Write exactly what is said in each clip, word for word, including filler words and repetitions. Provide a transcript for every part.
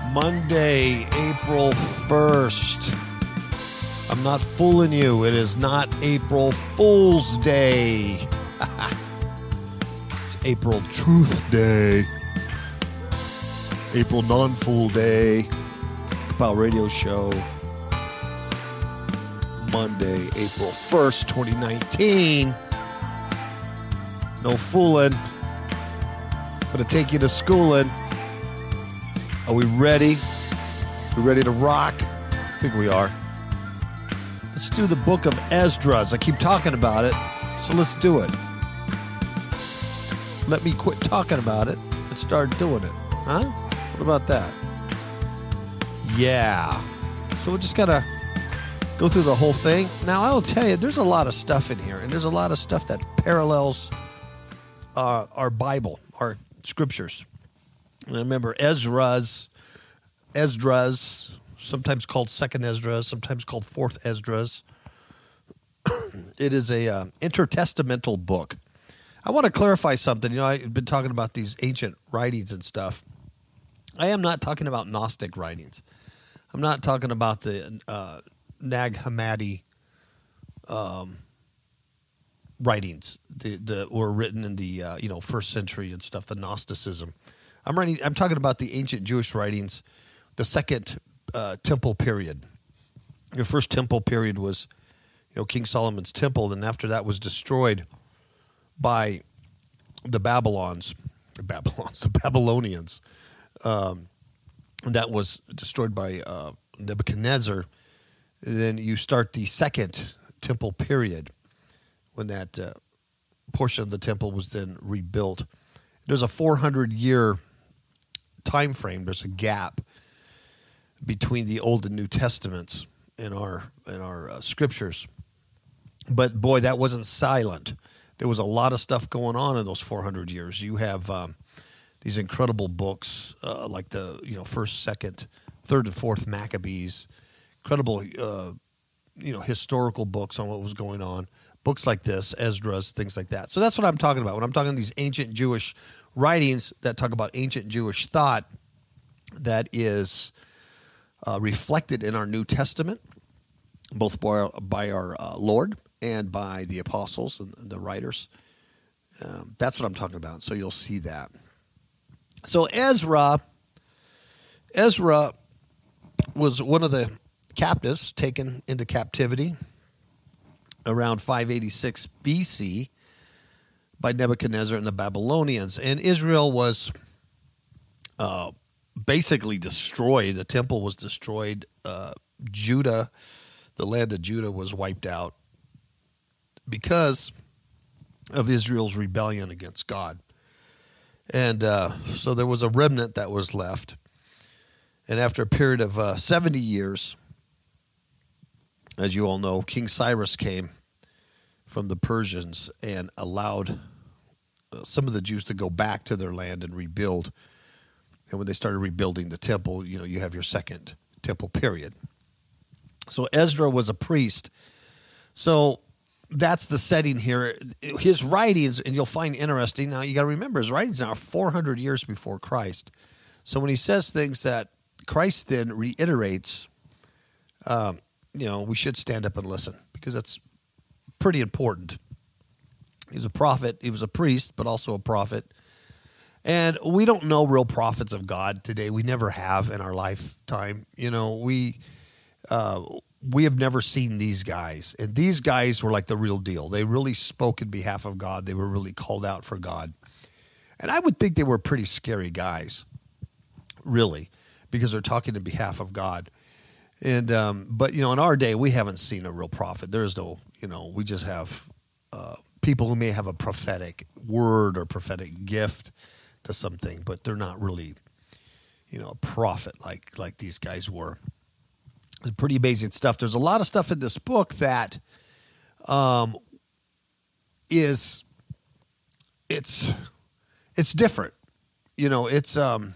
Monday, April first. I'm not fooling you. It is not April Fool's Day. It's April Truth Day. April Non-Fool Day. Kapow Radio Show. Monday, April first, twenty nineteen. No fooling. Gonna take you to schooling. Are we ready? We ready to rock? I think we are. Let's do the book of Esdras. I keep talking about it, so let's do it. Let me quit talking about it and start doing it. Huh? What about that? Yeah. So we just gotta go through the whole thing. Now, I'll tell you, there's a lot of stuff in here, and there's a lot of stuff that parallels uh, our Bible, our scriptures. And I remember Ezra's, Esdras, sometimes called Second Esdras, sometimes called Fourth Esdras. It is a uh, intertestamental book. I want to clarify something. You know, I've been talking about these ancient writings and stuff. I am not talking about Gnostic writings. I'm not talking about the uh, Nag Hammadi um, writings that, that were written in the uh, you know first century and stuff. The Gnosticism. I'm writing. I'm talking about the ancient Jewish writings, the second uh, temple period. The first temple period was, you know, King Solomon's temple, and after that was destroyed by the Babylons, the Babylons, the Babylonians. Um, that was destroyed by uh, Nebuchadnezzar. Then you start the second temple period, when that uh, portion of the temple was then rebuilt. There's a four hundred year time frame. There's a gap between the Old and New Testaments in our in our uh, scriptures. But boy, that wasn't silent. There was a lot of stuff going on in those four hundred years. You have um, these incredible books uh, like the you know first, second, third, and fourth Maccabees. Incredible, uh, you know, historical books on what was going on. Books like this, Esdras, things like that. So that's what I'm talking about. When I'm talking these ancient Jewish writings that talk about ancient Jewish thought that is uh, reflected in our New Testament, both by our, by our uh, Lord and by the apostles and the writers. Um, that's what I'm talking about. So you'll see that. So Ezra, Ezra was one of the captives taken into captivity around five eighty-six B C by Nebuchadnezzar and the Babylonians. And Israel was uh, basically destroyed. The temple was destroyed. Uh, Judah, the land of Judah, was wiped out because of Israel's rebellion against God. And uh, so there was a remnant that was left. And after a period of uh, seventy years, as you all know, King Cyrus came from the Persians and allowed uh, some of the Jews to go back to their land and rebuild. And when they started rebuilding the temple, you know, you have your second temple period. So Ezra was a priest. So that's the setting here. His writings, and you'll find interesting, now you got to remember, his writings are four hundred years before Christ. So when he says things that Christ then reiterates, um, you know, we should stand up and listen, because that's pretty important. He was a prophet. He was a priest, but also a prophet. And we don't know real prophets of God today. We never have in our lifetime. You know, we uh, we have never seen these guys. And these guys were like the real deal. They really spoke in behalf of God. They were really called out for God. And I would think they were pretty scary guys, really, because they're talking in behalf of God. And um, but, you know, in our day, we haven't seen a real prophet. There is no, you know, we just have uh, people who may have a prophetic word or prophetic gift to something, but they're not really, you know, a prophet like like these guys were. It's pretty amazing stuff. There's a lot of stuff in this book that um, is, it's, it's different. You know, it's, um,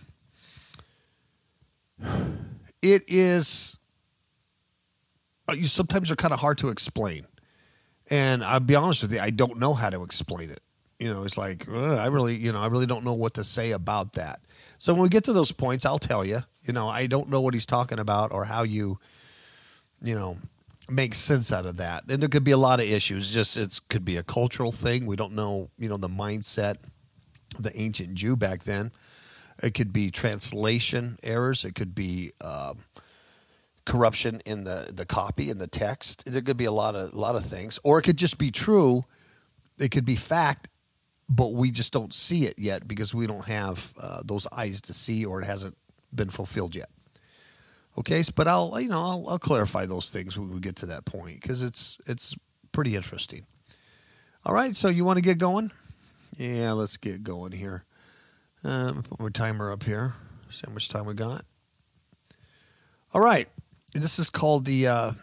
it is, you sometimes are kind of hard to explain. And I'll be honest with you, I don't know how to explain it. You know, it's like, uh, I really, you know, I really don't know what to say about that. So when we get to those points, I'll tell you, You know, I don't know what he's talking about or how you, you know, make sense out of that. And there could be a lot of issues. Just it could be a cultural thing. We don't know, you know, the mindset of the ancient Jew back then. It could be translation errors. It could be uh, corruption in the, the copy, in the text. There could be a lot of a lot of things. Or it could just be true. It could be fact, but we just don't see it yet because we don't have uh, those eyes to see, or it hasn't been fulfilled yet. Okay, but I'll you know I'll, I'll clarify those things when we get to that point because it's it's pretty interesting. All right, so you want to get going? Yeah, let's get going here. Um, put my timer up here. See how much time we got. All right, this is called the uh,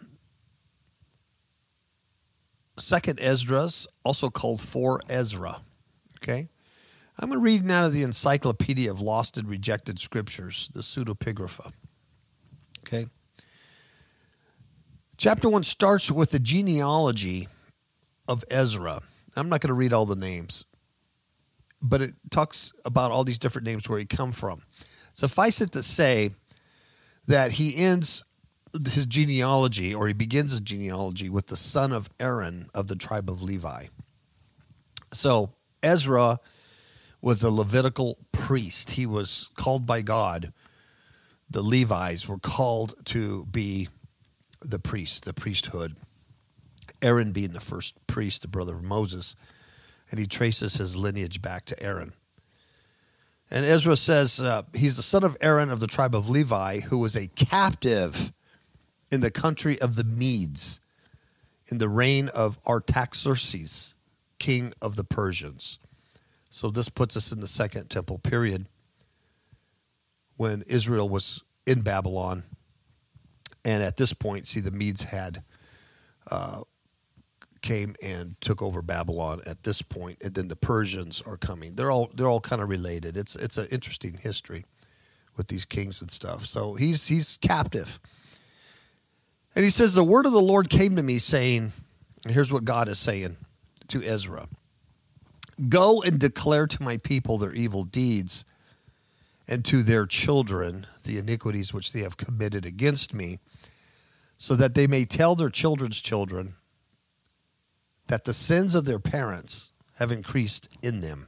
Second Esdras, also called For Ezra. Okay, I'm going to read out of the Encyclopedia of Lost and Rejected Scriptures, the Pseudepigrapha. Okay. Chapter one starts with the genealogy of Ezra. I'm not going to read all the names, but it talks about all these different names where he come from. Suffice it to say that he ends his genealogy, or he begins his genealogy with the son of Aaron of the tribe of Levi. So Ezra was a Levitical priest. He was called by God. The Levites were called to be the priests, the priesthood. Aaron being the first priest, the brother of Moses, and he traces his lineage back to Aaron. And Ezra says uh, he's the son of Aaron of the tribe of Levi, who was a captive in the country of the Medes in the reign of Artaxerxes, king of the Persians. So this puts us in the Second Temple period, when Israel was in Babylon. And at this point, see, the Medes had uh, came and took over Babylon at this point, and then the Persians are coming. They're all they're all kind of related. It's it's an interesting history with these kings and stuff. So he's he's captive. And he says, the word of the Lord came to me saying, and here's what God is saying to Ezra. Go and declare to my people their evil deeds, and to their children the iniquities which they have committed against me, so that they may tell their children's children that the sins of their parents have increased in them.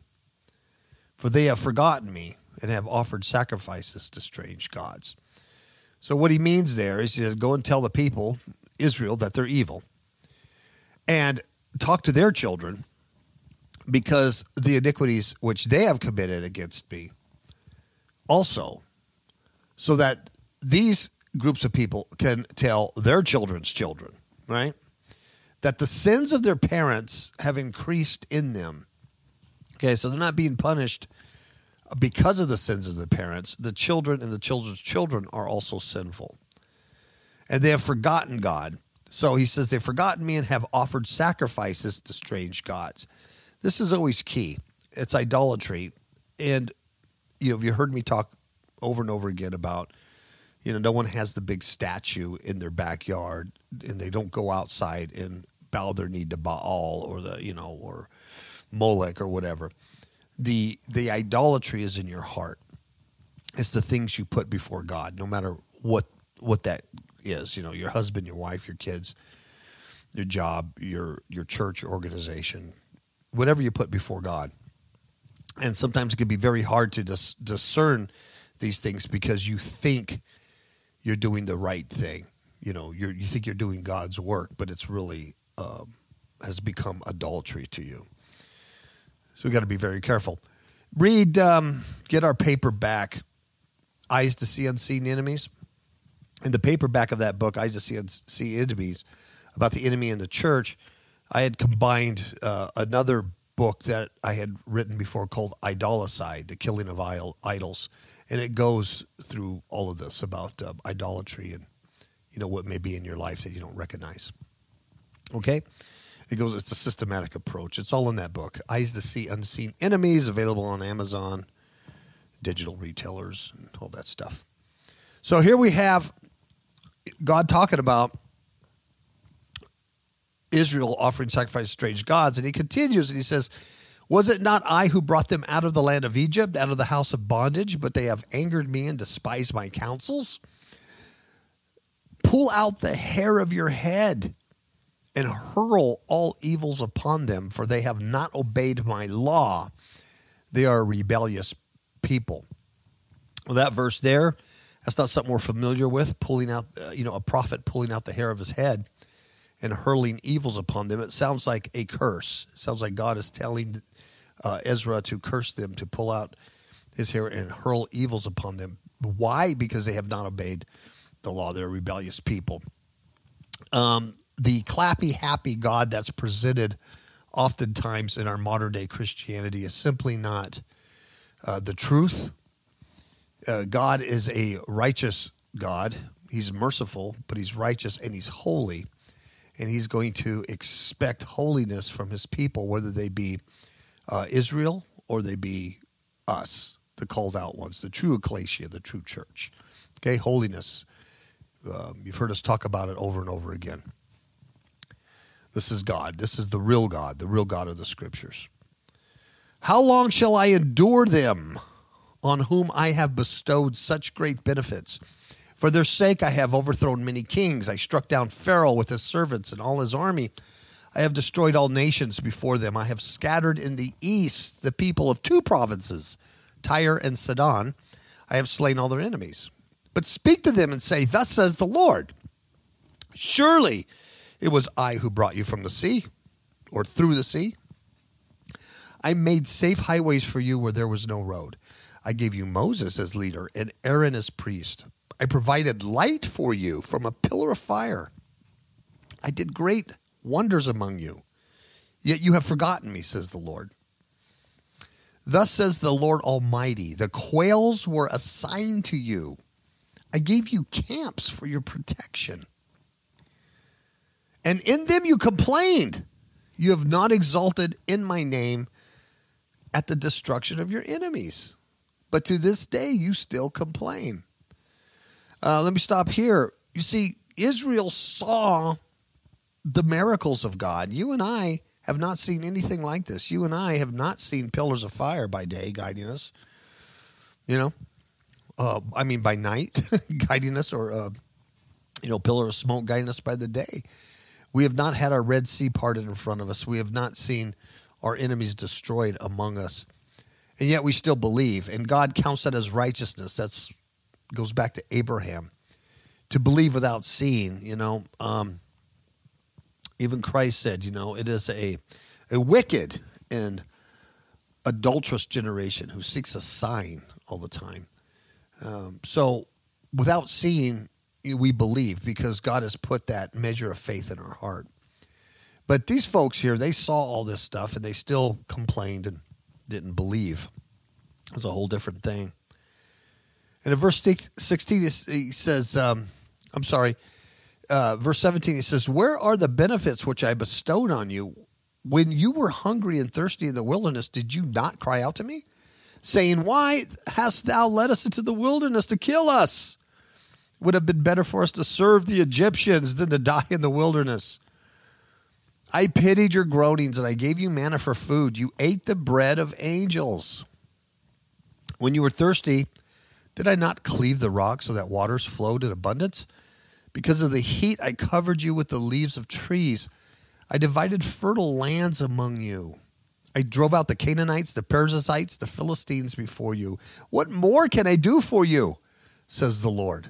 For they have forgotten me and have offered sacrifices to strange gods. So what he means there is he says, go and tell the people, Israel, that they're evil. And talk to their children, because the iniquities which they have committed against me also, so that these groups of people can tell their children's children, right, that the sins of their parents have increased in them. Okay, so they're not being punished because of the sins of their parents. The children and the children's children are also sinful. And they have forgotten God. So he says, they've forgotten me and have offered sacrifices to strange gods. This is always key. It's idolatry. And you know, you heard me talk over and over again about, you know, no one has the big statue in their backyard, and they don't go outside and bow their knee to Baal or the, you know, or Molech or whatever. The the idolatry is in your heart. It's the things you put before God, no matter what what that is. You know, your husband, your wife, your kids, your job, your your church organization, whatever you put before God. And sometimes it can be very hard to dis- discern these things because you think you're doing the right thing. You know, you're, you think you're doing God's work, but it's really um, has become adultery to you. So we got to be very careful. Read, um, get our paperback, Eyes to See Unseen Enemies. In the paperback of that book, Eyes to See Unseen Enemies, about the enemy in the church, I had combined uh, another book that I had written before called Idolicide, The Killing of Idols. And it goes through all of this about uh, idolatry and, you know, what may be in your life that you don't recognize. Okay? It goes, it's a systematic approach. It's all in that book. Eyes to See Unseen Enemies, available on Amazon, digital retailers, and all that stuff. So here we have God talking about Israel offering sacrifice to strange gods, and he continues and he says, Was it not I who brought them out of the land of Egypt, out of the house of bondage? But they have angered me and despised my counsels. Pull out the hair of your head and hurl all evils upon them, for they have not obeyed my law. They are a rebellious people. Well, that verse there, that's not something we're familiar with, pulling out, uh, you know, a prophet pulling out the hair of his head and hurling evils upon them. It sounds like a curse. It sounds like God is telling uh, Ezra to curse them, to pull out his hair and hurl evils upon them. Why? Because they have not obeyed the law. They're a rebellious people. Um, the clappy, happy God that's presented oftentimes in our modern day Christianity is simply not uh, the truth. Uh, God is a righteous God. He's merciful, but he's righteous and he's holy. And he's going to expect holiness from his people, whether they be uh, Israel or they be us, the called out ones, the true ecclesia, the true church. Okay, holiness. Um, you've heard us talk about it over and over again. This is God. This is the real God, the real God of the Scriptures. How long shall I endure them on whom I have bestowed such great benefits? For their sake I have overthrown many kings. I struck down Pharaoh with his servants and all his army. I have destroyed all nations before them. I have scattered in the east the people of two provinces, Tyre and Sidon. I have slain all their enemies. But speak to them and say, thus says the Lord, surely it was I who brought you from the sea, or through the sea. I made safe highways for you where there was no road. I gave you Moses as leader and Aaron as priest. I provided light for you from a pillar of fire. I did great wonders among you, yet you have forgotten me, says the Lord. Thus says the Lord Almighty, the quails were assigned to you. I gave you camps for your protection. And in them you complained. You have not exalted in my name at the destruction of your enemies. But to this day you still complain. Uh, let me stop here. You see, Israel saw the miracles of God. You and I have not seen anything like this. You and I have not seen pillars of fire by day guiding us. You know, uh, I mean by night guiding us, or, uh, you know, pillar of smoke guiding us by the day. We have not had our Red Sea parted in front of us. We have not seen our enemies destroyed among us. And yet we still believe. And God counts that as righteousness. That's goes back to Abraham. To believe without seeing, you know. Um, even Christ said, you know, it is a, a wicked and adulterous generation who seeks a sign all the time. Um, so without seeing, we believe because God has put that measure of faith in our heart. But these folks here, they saw all this stuff and they still complained and didn't believe. It was a whole different thing. And in verse sixteen, he says, um, I'm sorry, uh, verse seventeen, he says, where are the benefits which I bestowed on you? When you were hungry and thirsty in the wilderness, did you not cry out to me, saying, why hast thou led us into the wilderness to kill us? It would have been better for us to serve the Egyptians than to die in the wilderness. I pitied your groanings, and I gave you manna for food. You ate the bread of angels. When you were thirsty, did I not cleave the rock so that waters flowed in abundance? Because of the heat, I covered you with the leaves of trees. I divided fertile lands among you. I drove out the Canaanites, the Perizzites, the Philistines before you. What more can I do for you, says the Lord?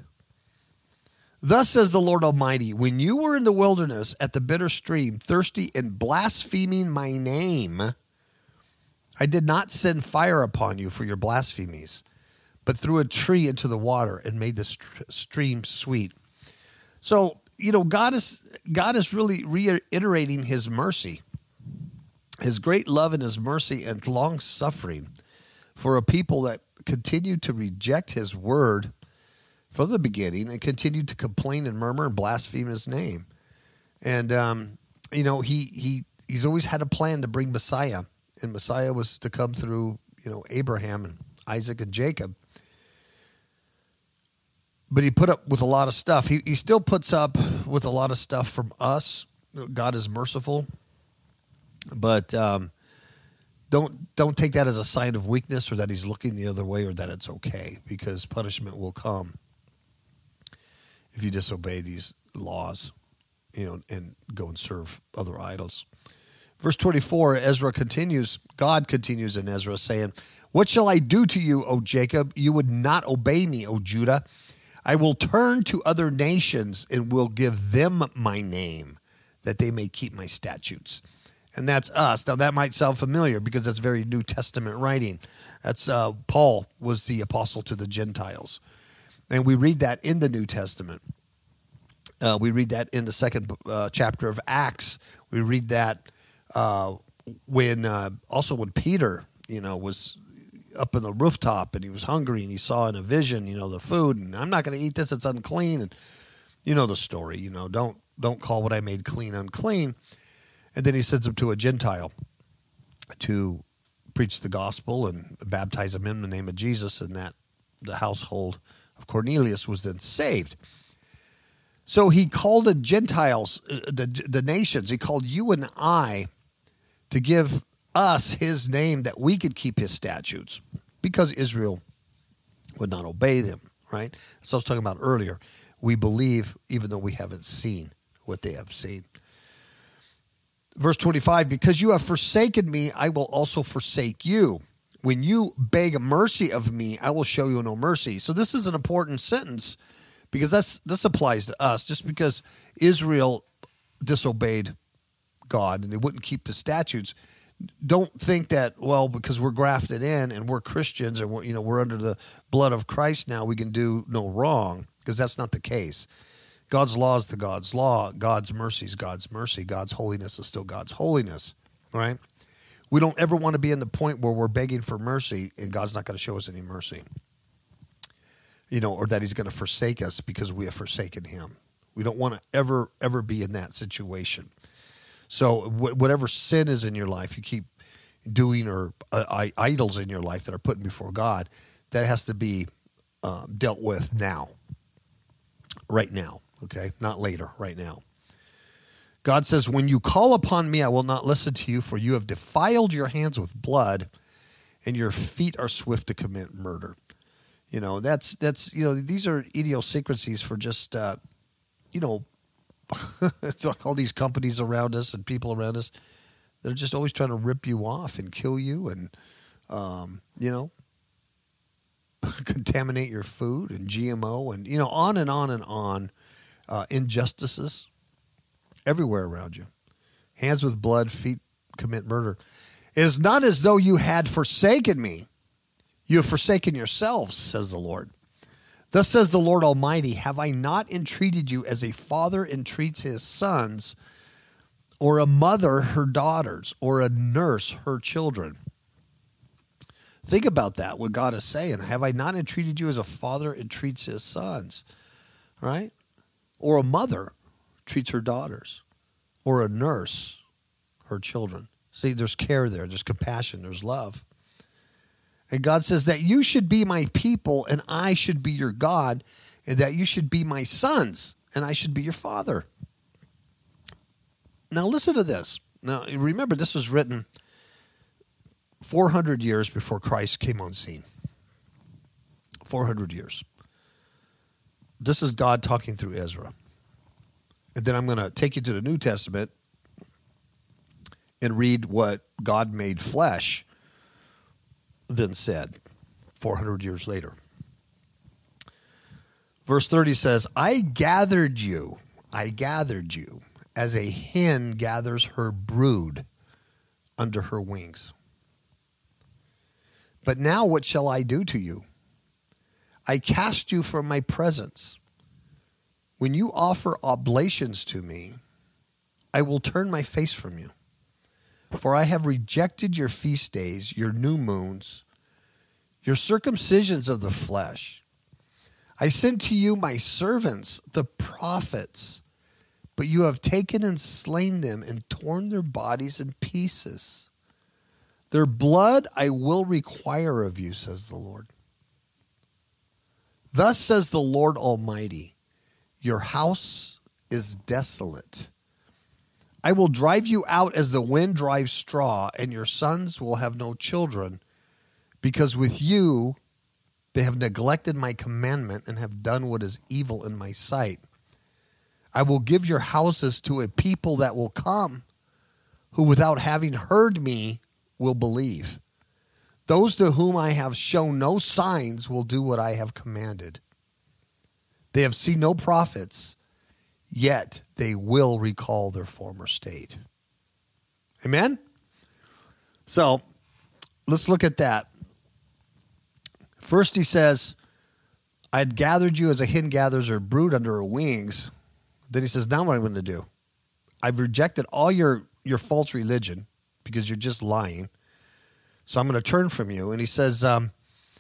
Thus says the Lord Almighty, when you were in the wilderness at the bitter stream, thirsty and blaspheming my name, I did not send fire upon you for your blasphemies, but threw a tree into the water and made the st- stream sweet. So, you know, God is God is really reiterating his mercy, his great love and his mercy and long suffering for a people that continue to reject his word from the beginning and continue to complain and murmur and blaspheme his name. And, um, you know, he, he, he's always had a plan to bring Messiah, and Messiah was to come through, you know, Abraham and Isaac and Jacob. But he put up with a lot of stuff. He, he still puts up with a lot of stuff from us. God is merciful. But, um, don't don't take that as a sign of weakness or that he's looking the other way or that it's okay, because punishment will come if you disobey these laws, you know, and go and serve other idols. Verse twenty-four, Ezra continues, God continues in Ezra saying, what shall I do to you, O Jacob? You would not obey me, O Judah. I will turn to other nations and will give them my name, that they may keep my statutes. And that's us. Now, that might sound familiar because that's very New Testament writing. That's uh, Paul was the apostle to the Gentiles. And we read that in the New Testament. Uh, we read that in the second uh, chapter of Acts. We read that uh, when uh, also when Peter, you know, was up in the rooftop and he was hungry and he saw in a vision, you know, the food, and I'm not going to eat this, it's unclean. And you know the story, you know, don't don't call what I made clean unclean. And then he sends him to a Gentile to preach the gospel and baptize him in the name of Jesus, and that the household of Cornelius was then saved. So he called the Gentiles, the the nations, he called you and I to give us his name that we could keep his statutes, because Israel would not obey them, right? So I was talking about earlier. We believe even though we haven't seen what they have seen. Verse twenty-five, because you have forsaken me, I will also forsake you. When you beg mercy of me, I will show you no mercy. So this is an important sentence because that's this applies to us. Just because Israel disobeyed God and they wouldn't keep the statutes, don't think that, well, because we're grafted in and we're Christians and we're, you know, we're under the blood of Christ now, we can do no wrong, because that's not the case. God's law is the God's law. God's mercy is God's mercy. God's holiness is still God's holiness, right? We don't ever want to be in the point where we're begging for mercy and God's not going to show us any mercy, you know, or that he's going to forsake us because we have forsaken him. We don't want to ever, ever be in that situation. So whatever sin is in your life, you keep doing, or uh, idols in your life that are put before God, that has to be uh, dealt with now, right now, okay? Not later, right now. God says, when you call upon me, I will not listen to you, for you have defiled your hands with blood, and your feet are swift to commit murder. You know, that's, that's you know, these are idiosyncrasies for just, uh, you know, it's like all these companies around us and people around us, they're just always trying to rip you off and kill you and, um, you know, contaminate your food and G M O and, you know, on and on and on. Uh, injustices everywhere around you. Hands with blood, feet commit murder. It is not as though you had forsaken me. You have forsaken yourselves, says the Lord. Thus says the Lord Almighty, have I not entreated you as a father entreats his sons, or a mother her daughters, or a nurse her children? Think about that, what God is saying. Have I not entreated you as a father entreats his sons, right? Or a mother treats her daughters, or a nurse her children. See, there's care there, there's compassion, there's love. And God says that you should be my people and I should be your God, and that you should be my sons and I should be your father. Now listen to this. Now remember, this was written four hundred years before Christ came on scene. four hundred years. This is God talking through Ezra. And then I'm going to take you to the New Testament and read what God made flesh then said four hundred years later. Verse thirty says, I gathered you, I gathered you as a hen gathers her brood under her wings. But now what shall I do to you? I cast you from my presence. When you offer oblations to me, I will turn my face from you. For I have rejected your feast days, your new moons, your circumcisions of the flesh. I sent to you my servants, the prophets, but you have taken and slain them and torn their bodies in pieces. Their blood I will require of you, says the Lord. Thus says the Lord Almighty, your house is desolate. I will drive you out as the wind drives straw, and your sons will have no children, because with you they have neglected my commandment and have done what is evil in my sight. I will give your houses to a people that will come, who without having heard me will believe. Those to whom I have shown no signs will do what I have commanded. They have seen no prophets, yet they will recall their former state. Amen? So, let's look at that. First he says, I had gathered you as a hen gathers her brood under her wings. Then he says, now what am I going to do? I've rejected all your, your false religion because you're just lying. So I'm going to turn from you. And he says, um,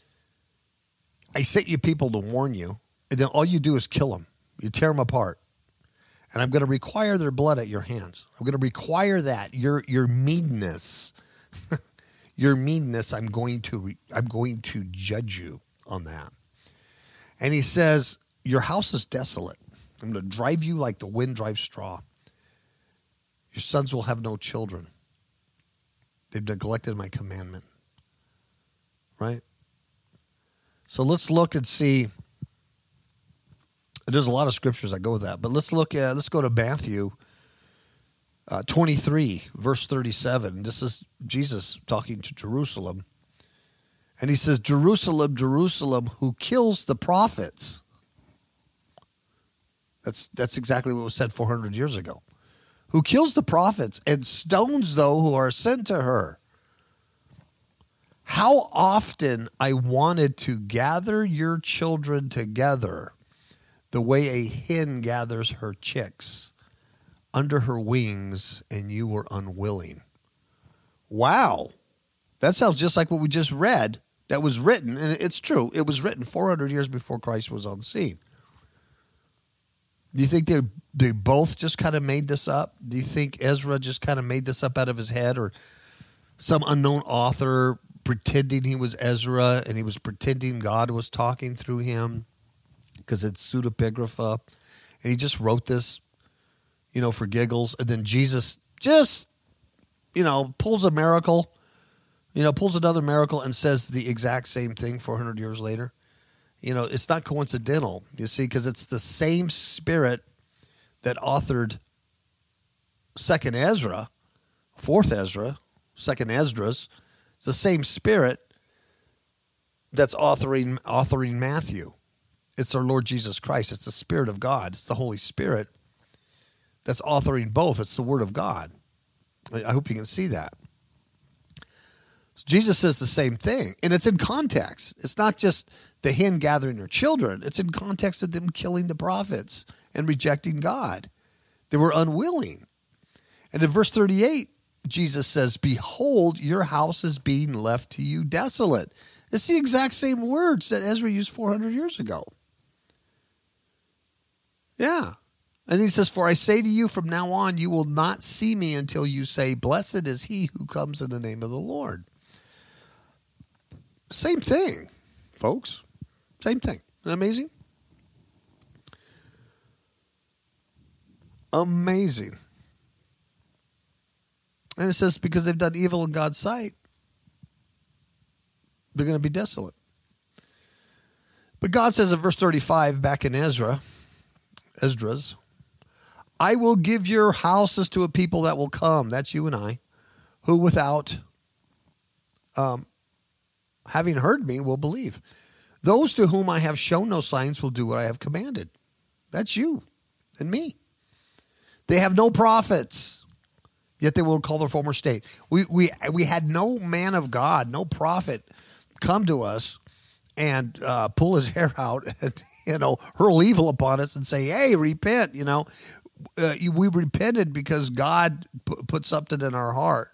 I sent you people to warn you, and then all you do is kill them. You tear them apart. And I'm going to require their blood at your hands. I'm going to require that. Your your meanness, your meanness, I'm going to re, I'm going to judge you on that. And he says, your house is desolate. I'm going to drive you like the wind drives straw. Your sons will have no children. They've neglected my commandment. Right? So let's look and see. There's a lot of scriptures that go with that. But let's look at, let's go to Matthew uh, twenty-three, verse thirty-seven. This is Jesus talking to Jerusalem. And he says, Jerusalem, Jerusalem, who kills the prophets. That's, that's exactly what was said four hundred years ago. Who kills the prophets and stones those who are sent to her. How often I wanted to gather your children together the way a hen gathers her chicks under her wings, and you were unwilling. Wow. That sounds just like what we just read that was written, and it's true. It was written four hundred years before Christ was on the scene. Do you think they they both just kind of made this up? Do you think Ezra just kind of made this up out of his head, or some unknown author pretending he was Ezra and he was pretending God was talking through him because it's pseudepigrapha, and he just wrote this, you know, for giggles, and then Jesus just, you know, pulls a miracle, you know, pulls another miracle and says the exact same thing four hundred years later? You know, it's not coincidental, you see, because it's the same spirit that authored Second Ezra, Fourth Ezra, Second Esdras. It's the same spirit that's authoring authoring Matthew. It's our Lord Jesus Christ. It's the Spirit of God. It's the Holy Spirit that's authoring both. It's the Word of God. I hope you can see that. So Jesus says the same thing, and it's in context. It's not just the hen gathering her children. It's in context of them killing the prophets and rejecting God. They were unwilling. And in verse thirty-eight, Jesus says, behold, your house is being left to you desolate. It's the exact same words that Ezra used four hundred years ago. Yeah. And he says, for I say to you, from now on, you will not see me until you say, blessed is he who comes in the name of the Lord. Same thing, folks. Same thing. Isn't that amazing? Amazing. And it says, because they've done evil in God's sight, they're going to be desolate. But God says in verse thirty-five, back in Ezra, Esdras, I will give your houses to a people that will come, that's you and I, who without um, having heard me will believe. Those to whom I have shown no signs will do what I have commanded. That's you and me. They have no prophets, yet they will call their former state. We we we had no man of God, no prophet come to us and uh, pull his hair out and, you know, hurl evil upon us and say, hey, repent, you know. Uh, we repented because God put, put something in our heart.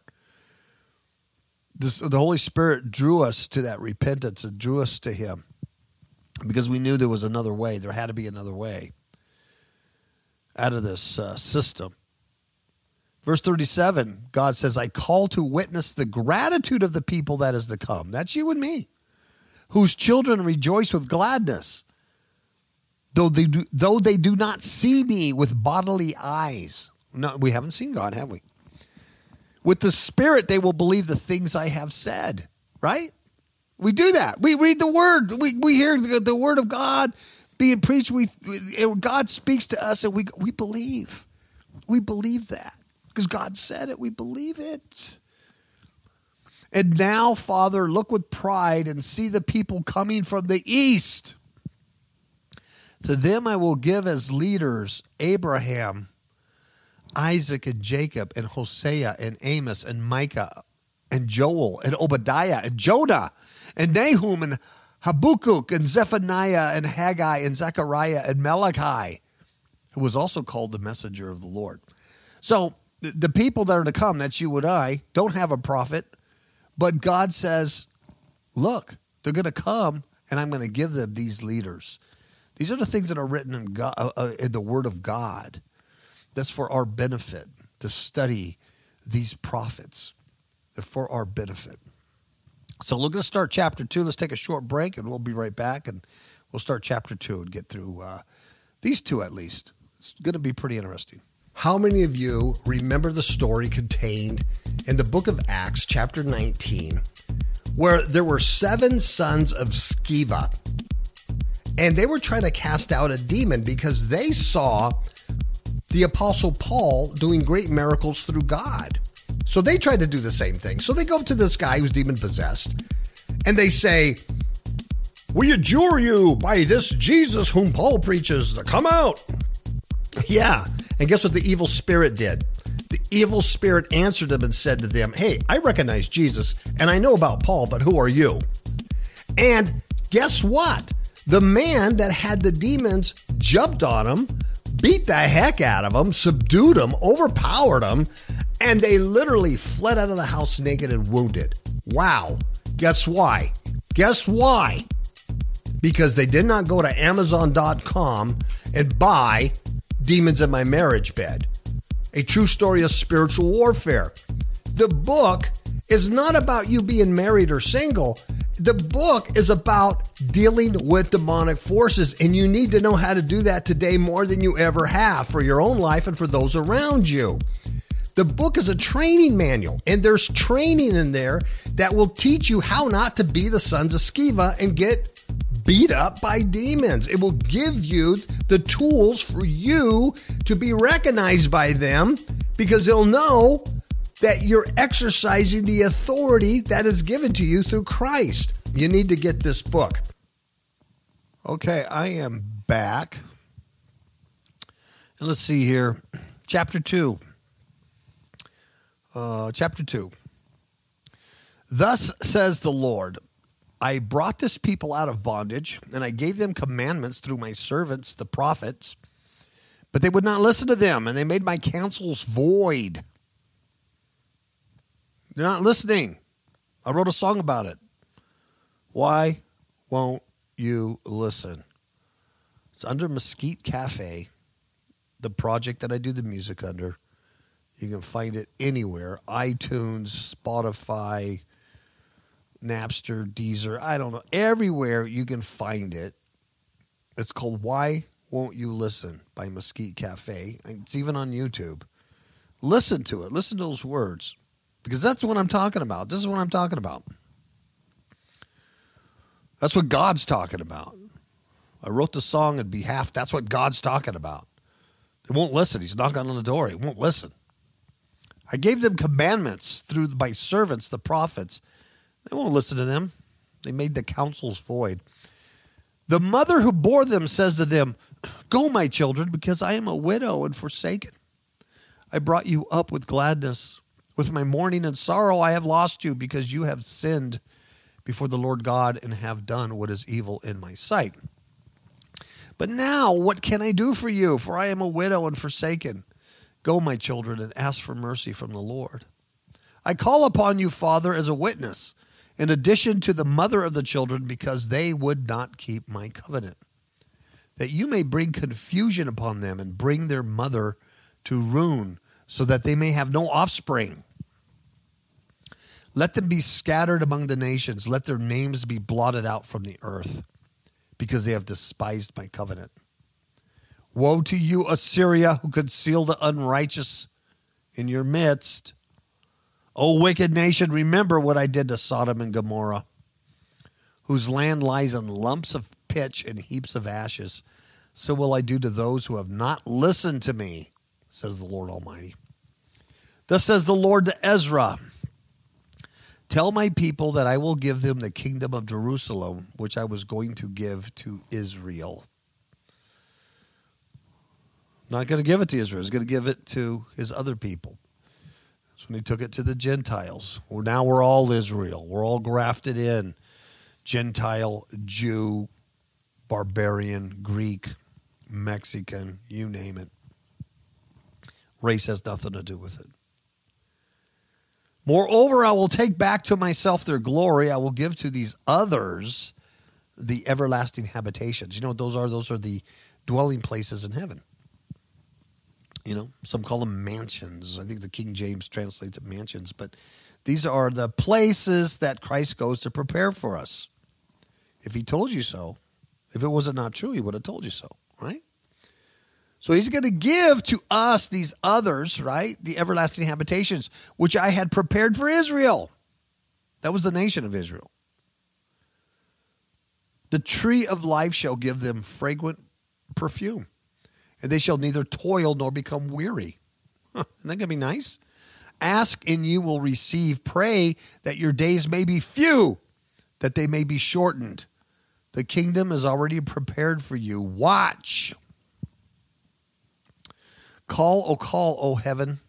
This, the Holy Spirit drew us to that repentance and drew us to him because we knew there was another way. There had to be another way out of this uh, system. Verse thirty-seven, God says, I call to witness the gratitude of the people that is to come. That's you and me, whose children rejoice with gladness, though they do, though they do not see me with bodily eyes. No, we haven't seen God, have we? With the Spirit, they will believe the things I have said, right? We do that. We read the Word. We we hear the, the Word of God being preached. We God speaks to us, and we we believe. We believe that because God said it. We believe it. And now, Father, look with pride and see the people coming from the east. To them I will give as leaders Abraham, Isaac, and Jacob, and Hosea, and Amos, and Micah, and Joel, and Obadiah, and Jonah, and Nahum, and Habakkuk, and Zephaniah, and Haggai, and Zechariah, and Malachi, who was also called the messenger of the Lord. So the, the people that are to come, that's you and I, don't have a prophet, but God says, look, they're going to come, and I'm going to give them these leaders. These are the things that are written in, God, uh, in the Word of God. That's for our benefit, to study these prophets. They're for our benefit. So look, let's start chapter two. Let's take a short break, and we'll be right back, and we'll start chapter two and get through uh, these two at least. It's going to be pretty interesting. How many of you remember the story contained in the book of Acts, chapter nineteen, where there were seven sons of Sceva, and they were trying to cast out a demon because they saw the Apostle Paul doing great miracles through God. So they tried to do the same thing. So they go up to this guy who's demon-possessed, and they say, we adjure you by this Jesus whom Paul preaches to come out. Yeah. And guess what the evil spirit did? The evil spirit answered them and said to them, hey, I recognize Jesus, and I know about Paul, but who are you? And guess what? The man that had the demons jumped on him, beat the heck out of him, subdued him, overpowered him, and they literally fled out of the house naked and wounded. Wow. Guess why? Guess why? Because they did not go to Amazon dot com and buy Demons in My Marriage Bed, a true story of spiritual warfare. The book is not about you being married or single. The book is about dealing with demonic forces, and you need to know how to do that today more than you ever have for your own life and for those around you. The book is a training manual, and there's training in there that will teach you how not to be the sons of Sceva and get beat up by demons. It will give you the tools for you to be recognized by them, because they'll know that you're exercising the authority that is given to you through Christ. You need to get this book. Okay, I am back. And let's see here. Chapter two. Uh, chapter two. Thus says the Lord, I brought this people out of bondage, and I gave them commandments through my servants, the prophets, but they would not listen to them, and they made my counsels void. They're not listening. I wrote a song about it. Why won't you listen? It's under Mesquite Cafe, the project that I do the music under. You can find it anywhere. iTunes, Spotify, Napster, Deezer. I don't know. Everywhere you can find it. It's called Why Won't You Listen by Mesquite Cafe. It's even on YouTube. Listen to it. Listen to those words. Because that's what I'm talking about. This is what I'm talking about. That's what God's talking about. I wrote the song in behalf. That's what God's talking about. They won't listen. He's knocking on the door. He won't listen. I gave them commandments through my servants, the prophets. They won't listen to them. They made the counsels void. The mother who bore them says to them, go, my children, because I am a widow and forsaken. I brought you up with gladness. With my mourning and sorrow I have lost you, because you have sinned before the Lord God and have done what is evil in my sight. But now what can I do for you? For I am a widow and forsaken. Go, my children, and ask for mercy from the Lord. I call upon you, Father, as a witness, in addition to the mother of the children, because they would not keep my covenant, that you may bring confusion upon them and bring their mother to ruin, so that they may have no offspring. Let them be scattered among the nations. Let their names be blotted out from the earth, because they have despised my covenant. Woe to you, Assyria, who conceal the unrighteous in your midst. O wicked nation, remember what I did to Sodom and Gomorrah, whose land lies in lumps of pitch and heaps of ashes. So will I do to those who have not listened to me, says the Lord Almighty. Thus says the Lord to Ezra, tell my people that I will give them the kingdom of Jerusalem, which I was going to give to Israel. Not going to give it to Israel. He's going to give it to his other people. So when he took it to the Gentiles, well, now we're all Israel. We're all grafted in. Gentile, Jew, barbarian, Greek, Mexican, you name it. Race has nothing to do with it. Moreover, I will take back to myself their glory. I will give to these others the everlasting habitations. You know what those are? Those are the dwelling places in heaven. You know, some call them mansions. I think the King James translates it mansions. But these are the places that Christ goes to prepare for us. If he told you so, if it wasn't not true, he would have told you so, right? So he's going to give to us these others, right? The everlasting habitations, which I had prepared for Israel. That was the nation of Israel. The tree of life shall give them fragrant perfume, and they shall neither toil nor become weary. Huh, isn't that going to be nice? Ask and you will receive. Pray that your days may be few, that they may be shortened. The kingdom is already prepared for you. Watch. Call, O call, O heaven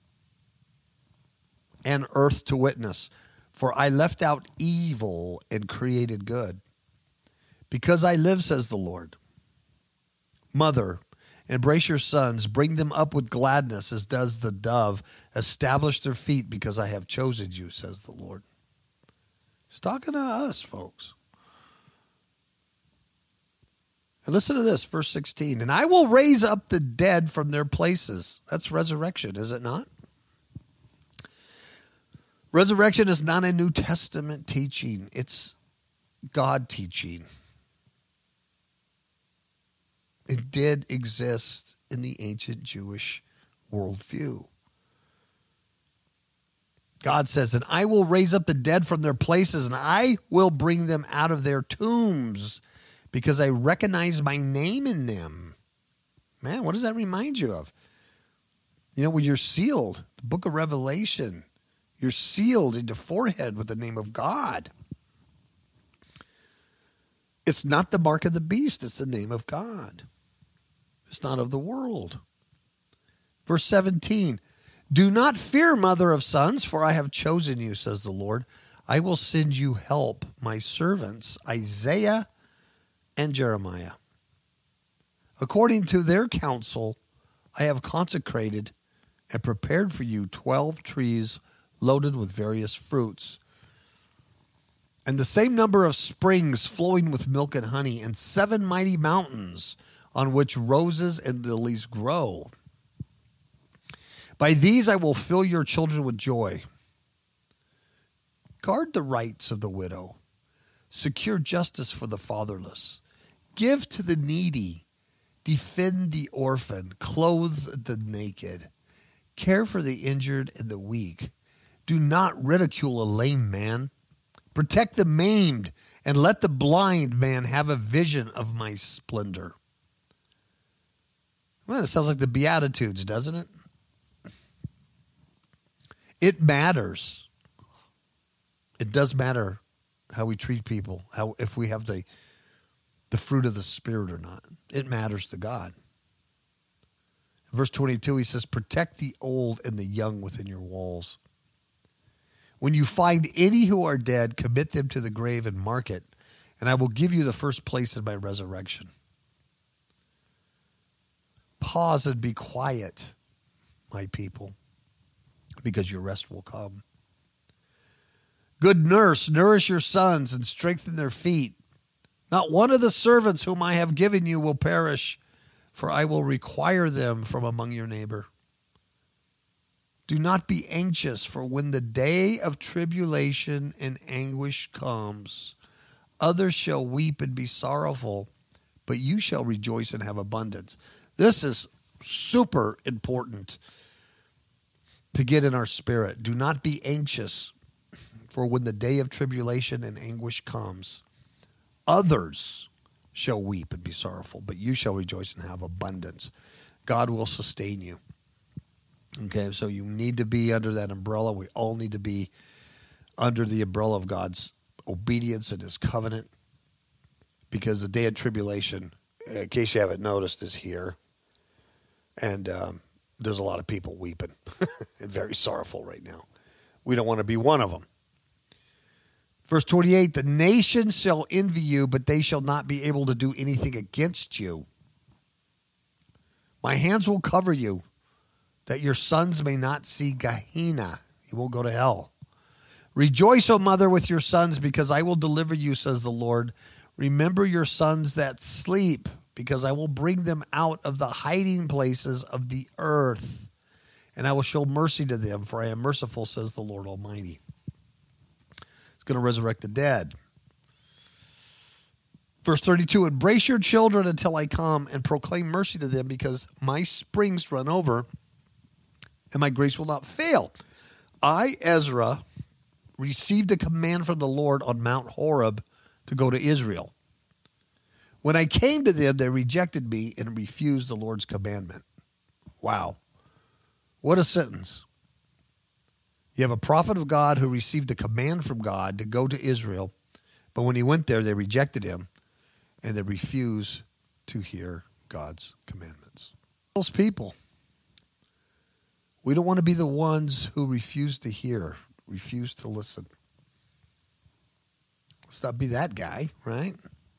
and earth to witness, for I left out evil and created good. Because I live, says the Lord. Mother, embrace your sons, bring them up with gladness, as does the dove. Establish their feet, because I have chosen you, says the Lord. He's talking to us, folks. And listen to this, verse sixteen. And I will raise up the dead from their places. That's resurrection, is it not? Resurrection is not a New Testament teaching. It's God teaching. It did exist in the ancient Jewish worldview. God says, and I will raise up the dead from their places, and I will bring them out of their tombs, because I recognize my name in them. Man, what does that remind you of? You know, when you're sealed, the book of Revelation, you're sealed in the forehead with the name of God. It's not the mark of the beast, it's the name of God. It's not of the world. Verse seventeen, do not fear, mother of sons, for I have chosen you, says the Lord. I will send you help, my servants, Isaiah and Jeremiah. According to their counsel, I have consecrated and prepared for you twelve trees loaded with various fruits, and the same number of springs flowing with milk and honey, and seven mighty mountains on which roses and lilies grow. By these I will fill your children with joy. Guard the rights of the widow. Secure justice for the fatherless. Give to the needy. Defend the orphan. Clothe the naked. Care for the injured and the weak. Do not ridicule a lame man. Protect the maimed, and let the blind man have a vision of my splendor. Man, it sounds like the Beatitudes, doesn't it? It matters. It does matter how we treat people, how if we have the the fruit of the Spirit or not. It matters to God. Verse twenty-two, he says, protect the old and the young within your walls. When you find any who are dead, commit them to the grave and mark it, and I will give you the first place in my resurrection. Pause and be quiet, my people, because your rest will come. Good nurse, nourish your sons and strengthen their feet. Not one of the servants whom I have given you will perish, for I will require them from among your neighbor. Do not be anxious, for when the day of tribulation and anguish comes, others shall weep and be sorrowful, but you shall rejoice and have abundance. This is super important to get in our spirit. Do not be anxious, for when the day of tribulation and anguish comes, others shall weep and be sorrowful, but you shall rejoice and have abundance. God will sustain you. Okay, so you need to be under that umbrella. We all need to be under the umbrella of God's obedience and his covenant, because the day of tribulation, in case you haven't noticed, is here. And um, there's a lot of people weeping and very sorrowful right now. We don't want to be one of them. Verse twenty-eight, the nations shall envy you, but they shall not be able to do anything against you. My hands will cover you, that your sons may not see Gehenna. You won't go to hell. Rejoice, O mother, with your sons, because I will deliver you, says the Lord. Remember your sons that sleep, because I will bring them out of the hiding places of the earth, and I will show mercy to them, for I am merciful, says the Lord Almighty. He's going to resurrect the dead. Verse thirty-two, embrace your children until I come and proclaim mercy to them, because my springs run over and my grace will not fail. I, Ezra, received a command from the Lord on Mount Horeb to go to Israel. When I came to them, they rejected me and refused the Lord's commandment. Wow. What a sentence. You have a prophet of God who received a command from God to go to Israel, but when he went there, they rejected him and they refused to hear God's commandments. Those people, we don't want to be the ones who refuse to hear, refuse to listen. Let's not be that guy, right?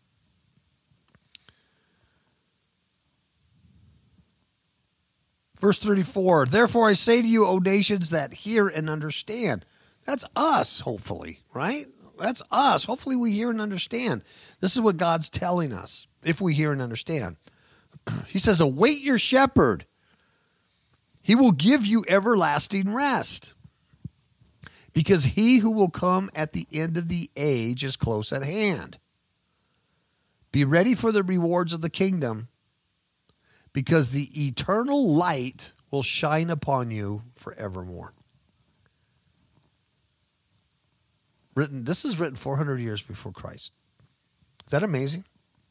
Verse thirty-four, therefore I say to you, O nations that hear and understand. That's us, hopefully, right? That's us. Hopefully we hear and understand. This is what God's telling us, if we hear and understand. He says, await your shepherd. He will give you everlasting rest, because he who will come at the end of the age is close at hand. Be ready for the rewards of the kingdom, because the eternal light will shine upon you forevermore. Written, this is written four hundred years before Christ. Is that amazing?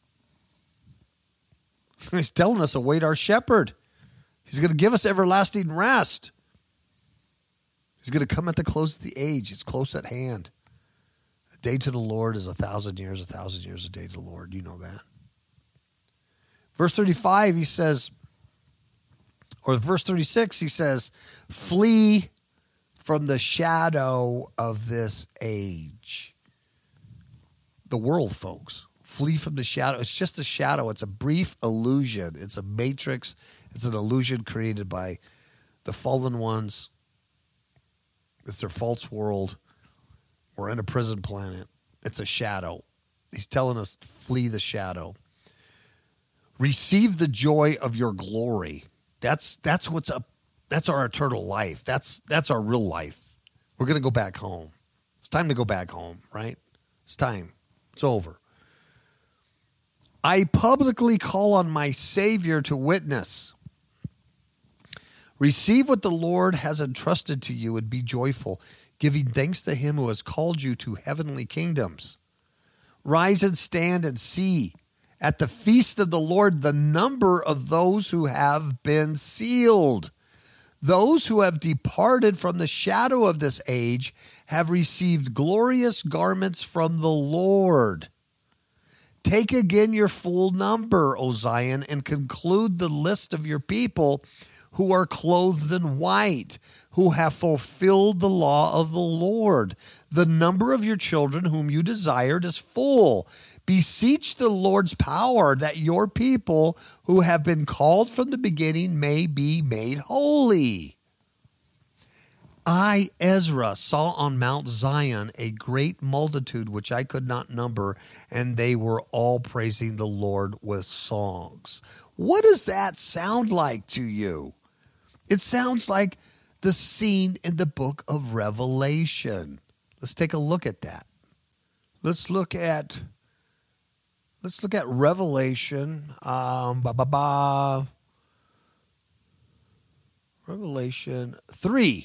He's telling us, await our shepherd. He's going to give us everlasting rest. He's going to come at the close of the age. It's close at hand. A day to the Lord is a thousand years. A thousand years a day to the Lord. You know that. Verse thirty-five, he says, or verse thirty-six, he says, flee from the shadow of this age. The world, folks. Flee from the shadow. It's just a shadow. It's a brief illusion. It's a matrix. It's an illusion created by the fallen ones. It's their false world. We're in a prison planet. It's a shadow. He's telling us, flee the shadow. Receive the joy of your glory. That's that's what's up. That's our eternal life. That's that's our real life. We're going to go back home. It's time to go back home, right? It's time. It's over. I publicly call on my Savior to witness. Receive what the Lord has entrusted to you and be joyful, giving thanks to him who has called you to heavenly kingdoms. Rise and stand and see at the feast of the Lord the number of those who have been sealed. Those who have departed from the shadow of this age have received glorious garments from the Lord. Take again your full number, O Zion, and conclude the list of your people who are clothed in white, who have fulfilled the law of the Lord. The number of your children whom you desired is full. Beseech the Lord's power that your people who have been called from the beginning may be made holy. I, Ezra, saw on Mount Zion a great multitude which I could not number, and they were all praising the Lord with songs. What does that sound like to you? It sounds like the scene in the book of Revelation. Let's take a look at that. Let's look at let's look at Revelation. Um, ba ba ba. Revelation three,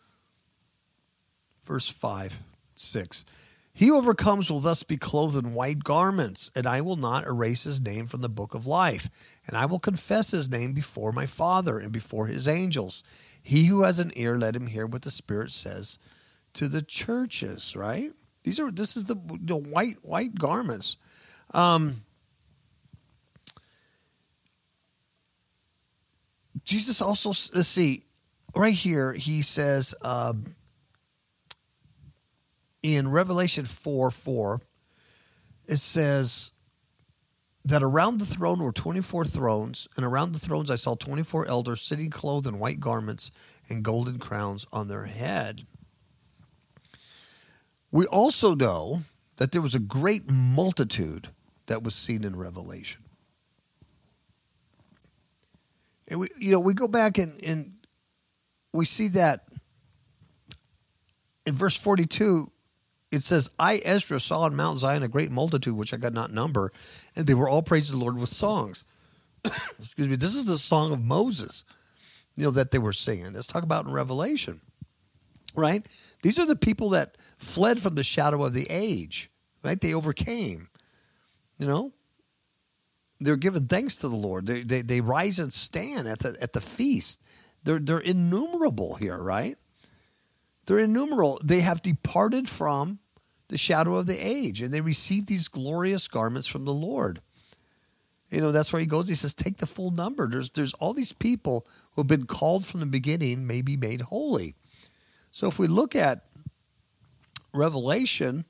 verse five, six. He who overcomes will thus be clothed in white garments, and I will not erase his name from the book of life. And I will confess his name before my Father and before his angels. He who has an ear, let him hear what the Spirit says to the churches, right? These are, this is the, the white, white garments. Um, Jesus also, let's see, right here, he says, um, in Revelation four four, it says that around the throne were twenty-four thrones, and around the thrones I saw twenty-four elders sitting clothed in white garments and golden crowns on their head. We also know that there was a great multitude that was seen in Revelation. And we, you know, we go back and, and we see that in verse forty-two, it says, I, Ezra, saw on Mount Zion a great multitude, which I could not number, and they were all praising the Lord with songs. Excuse me. This is the song of Moses, you know, that they were singing. Let's talk about in Revelation, right? These are the people that fled from the shadow of the age, right? They overcame, you know. They're giving thanks to the Lord. They they, they rise and stand at the at the feast. They're they're innumerable here, right? They're innumerable. They have departed from the shadow of the age, and they receive these glorious garments from the Lord. You know, that's where he goes. He says, take the full number. There's there's all these people who have been called from the beginning may be made holy. So if we look at Revelation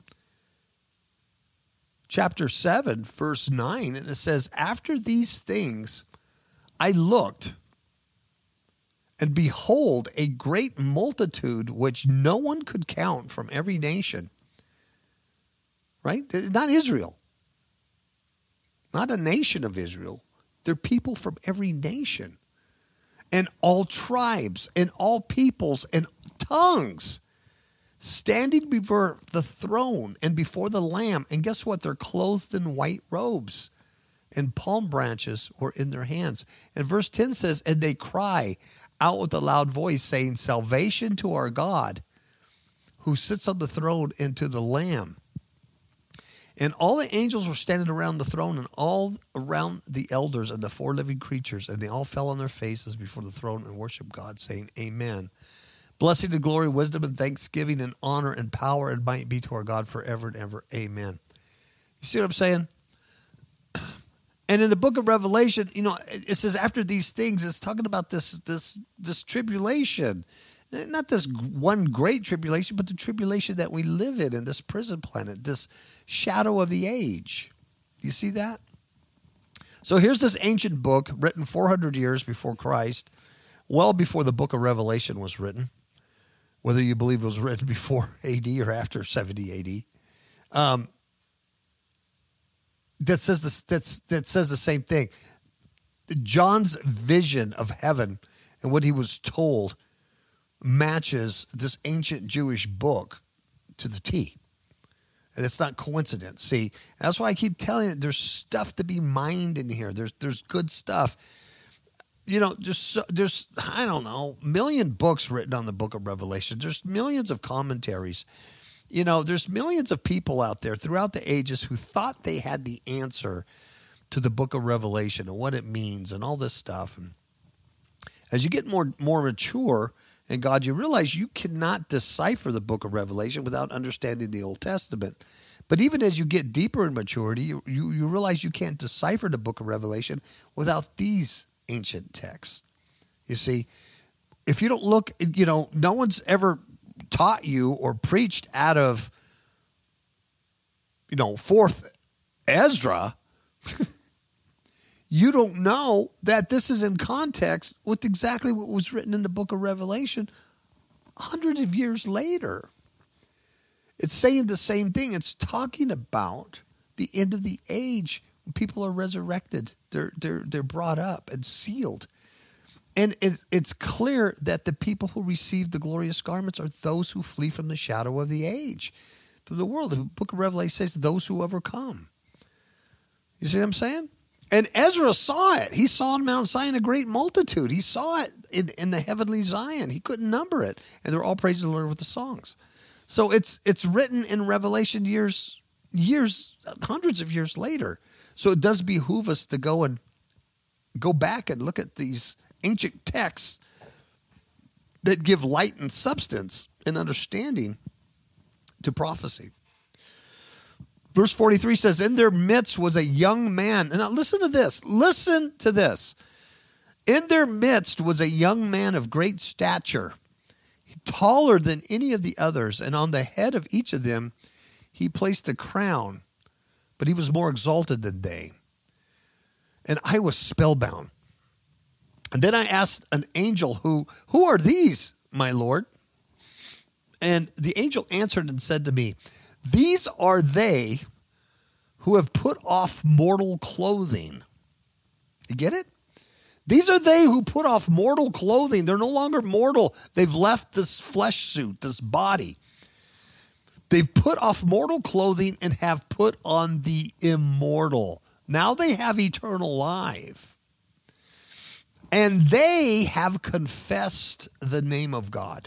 chapter seven, verse nine, and it says, after these things I looked, and behold, a great multitude which no one could count from every nation. Right? Not Israel. Not a nation of Israel. They're people from every nation. And all tribes, and all peoples, and tongues, standing before the throne and before the Lamb. And guess what? They're clothed in white robes, and palm branches were in their hands. And verse ten says, and they cry out with a loud voice, saying, salvation to our God, who sits on the throne, and to the Lamb. And all the angels were standing around the throne, and all around the elders and the four living creatures, and they all fell on their faces before the throne and worshiped God, saying, amen. Blessing and glory, wisdom and thanksgiving and honor and power and might be to our God forever and ever. Amen. You see what I'm saying? And in the book of Revelation, you know, it says after these things, it's talking about this this this tribulation. Not this one great tribulation, but the tribulation that we live in, in this prison planet, this shadow of the age. You see that? So here's this ancient book written four hundred years before Christ, well before the book of Revelation was written, whether you believe it was written before A D or after seventy A D. Um, that says this, that's, that says the same thing. John's vision of heaven and what he was told matches this ancient Jewish book to the T. And it's not coincidence. See, that's why I keep telling you, there's stuff to be mined in here. There's there's good stuff. You know, there's, there's, I don't know, million books written on the book of Revelation. There's millions of commentaries. You know, there's millions of people out there throughout the ages who thought they had the answer to the book of Revelation and what it means and all this stuff. And as you get more more mature in God, you realize you cannot decipher the book of Revelation without understanding the Old Testament. But even as you get deeper in maturity, you, you, you realize you can't decipher the book of Revelation without these ancient texts. You see, if you don't look, you know, no one's ever taught you or preached out of, you know, fourth Ezra. You don't know that this is in context with exactly what was written in the book of Revelation hundreds of years later. It's saying the same thing. It's talking about the end of the age when people are resurrected. They're they're they're brought up and sealed. And it, it's clear that the people who receive the glorious garments are those who flee from the shadow of the age, from the world. The book of Revelation says those who overcome. You see what I'm saying? And Ezra saw it. He saw on Mount Zion a great multitude. He saw it in, in the heavenly Zion. He couldn't number it. And they're all praising the Lord with the songs. So it's it's written in Revelation years, years, hundreds of years later. So it does behoove us to go and go back and look at these ancient texts that give light and substance and understanding to prophecy. Verse forty-three says, in their midst was a young man. And now listen to this. Listen to this. In their midst was a young man of great stature, taller than any of the others. And on the head of each of them, he placed a crown, but he was more exalted than they. And I was spellbound. And then I asked an angel, who, who are these, my Lord? And the angel answered and said to me, these are they who have put off mortal clothing. You get it? These are they who put off mortal clothing. They're no longer mortal. They've left this flesh suit, this body. They've put off mortal clothing and have put on the immortal. Now they have eternal life. And they have confessed the name of God.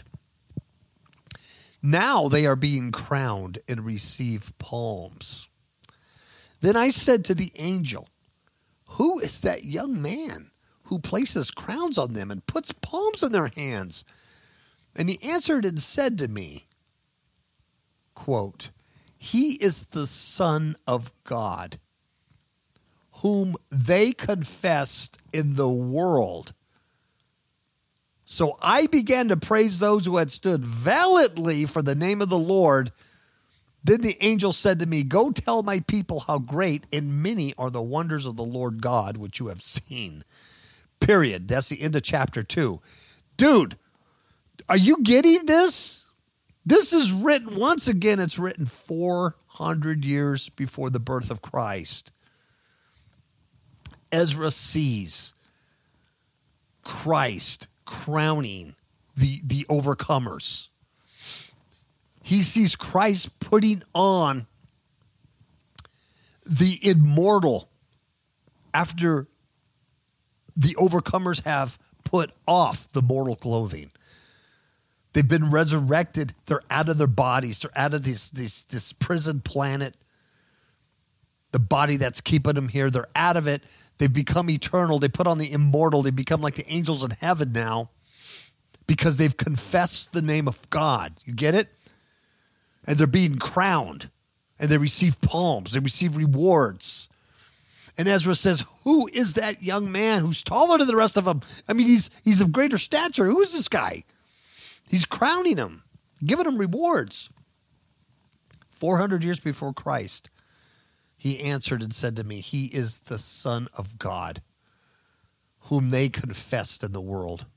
Now they are being crowned and receive palms. Then I said to the angel, who is that young man who places crowns on them and puts palms in their hands? And he answered and said to me, quote, he is the Son of God, whom they confessed in the world. So I began to praise those who had stood valiantly for the name of the Lord. Then the angel said to me, go tell my people how great and many are the wonders of the Lord God, which you have seen. Period. That's the end of chapter two. Dude, are you getting this? This is written, once again, it's written four hundred years before the birth of Christ. Ezra sees Christ crowning the, the overcomers. He sees Christ putting on the immortal after the overcomers have put off the mortal clothing. They've been resurrected. They're out of their bodies. They're out of this, this, this prison planet. The body that's keeping them here. They're out of it. They've become eternal. They put on the immortal. They become like the angels in heaven now because they've confessed the name of God. You get it? And they're being crowned. And they receive palms. They receive rewards. And Ezra says, who is that young man who's taller than the rest of them? I mean, he's he's of greater stature. Who is this guy? He's crowning him, giving him rewards. four hundred years before Christ, he answered and said to me, he is the Son of God, whom they confessed in the world.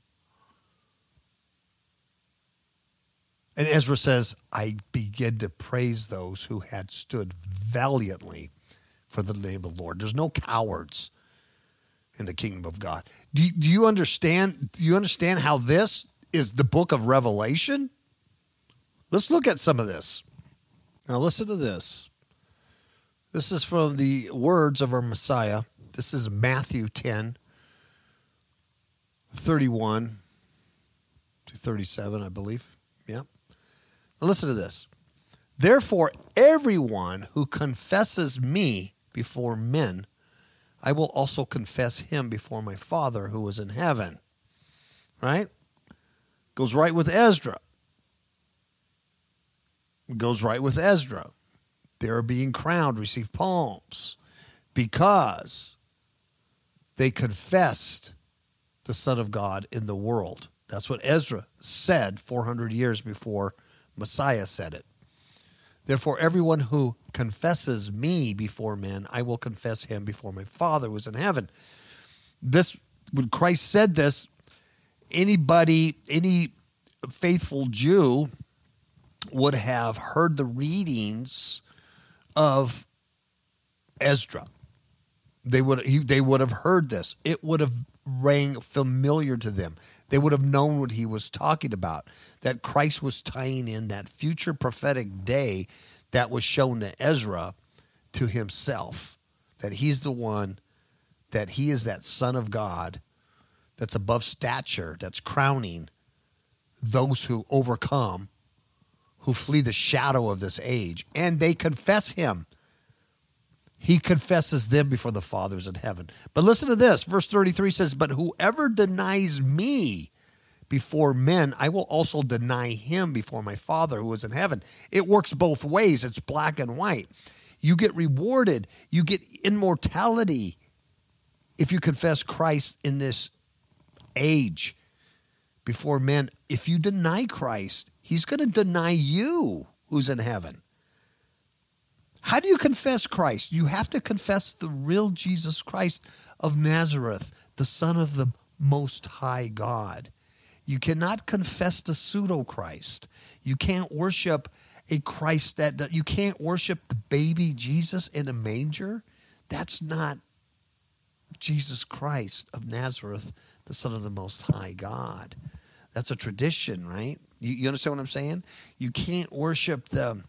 And Ezra says, I begin to praise those who had stood valiantly for the name of the Lord. There's no cowards in the kingdom of God. Do you, do you understand? Do you understand how this is the book of Revelation? Let's look at some of this. Now listen to this. This is from the words of our Messiah. This is Matthew ten, thirty-one to thirty-seven, I believe. Yep. Now listen to this. Therefore, everyone who confesses me before men, I will also confess him before my Father who is in heaven. Right? Goes right with Ezra. Goes right with Ezra. They're being crowned, receive palms, because they confessed the Son of God in the world. That's what Ezra said four hundred years before Messiah said it. Therefore, everyone who confesses me before men, I will confess him before my Father who is in heaven. This, when Christ said this, anybody, any faithful Jew would have heard the readings of Ezra. They would he, they would have heard this. It would have rang familiar to them. They would have known what he was talking about, that Christ was tying in that future prophetic day that was shown to Ezra to himself, that he's the one that he is that Son of God that's above stature, that's crowning those who overcome, who flee the shadow of this age, and they confess him. He confesses them before the Father's in heaven. But listen to this. Verse thirty-three says, but whoever denies me before men, I will also deny him before my Father who is in heaven. It works both ways. It's black and white. You get rewarded. You get immortality if you confess Christ in this age before men. If you deny Christ, he's going to deny you who's in heaven. How do you confess Christ? You have to confess the real Jesus Christ of Nazareth, the Son of the Most High God. You cannot confess the pseudo-Christ. You can't worship a Christ that, that you can't worship the baby Jesus in a manger. That's not Jesus Christ of Nazareth, the Son of the Most High God. That's a tradition, right? You, you understand what I'm saying? You can't worship the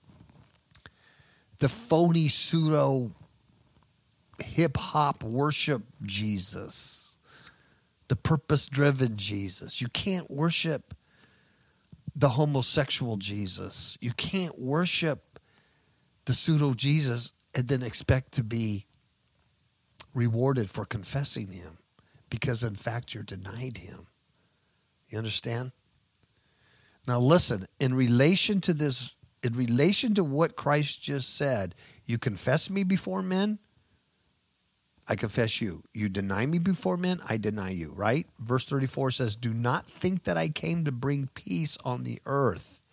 the phony pseudo hip-hop worship Jesus, the purpose-driven Jesus. You can't worship the homosexual Jesus. You can't worship the pseudo-Jesus and then expect to be rewarded for confessing him, because, in fact, you're denied him. You understand? Now, listen, in relation to this, in relation to what Christ just said, you confess me before men, I confess you. You deny me before men, I deny you, right? Verse thirty-four says, do not think that I came to bring peace on the earth.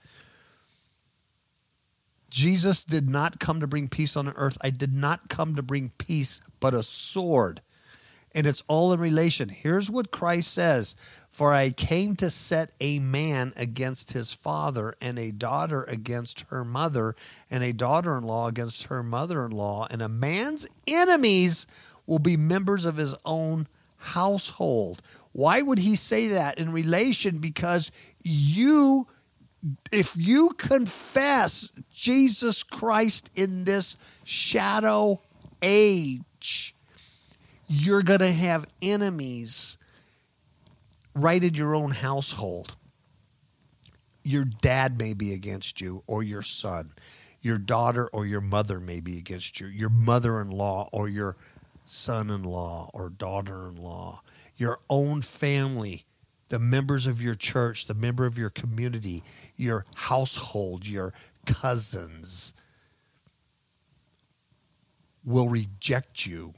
Jesus did not come to bring peace on the earth. I did not come to bring peace, but a sword. And it's all in relation. Here's what Christ says. For I came to set a man against his father, and a daughter against her mother, and a daughter-in-law against her mother-in-law. And a man's enemies will be members of his own household. Why would he say that in relation? Because you, if you confess Jesus Christ in this shadow age, you're going to have enemies right in your own household. Your dad may be against you, or your son. Your daughter or your mother may be against you. Your mother-in-law or your son-in-law or daughter-in-law. Your own family, the members of your church, the member of your community, your household, your cousins will reject you.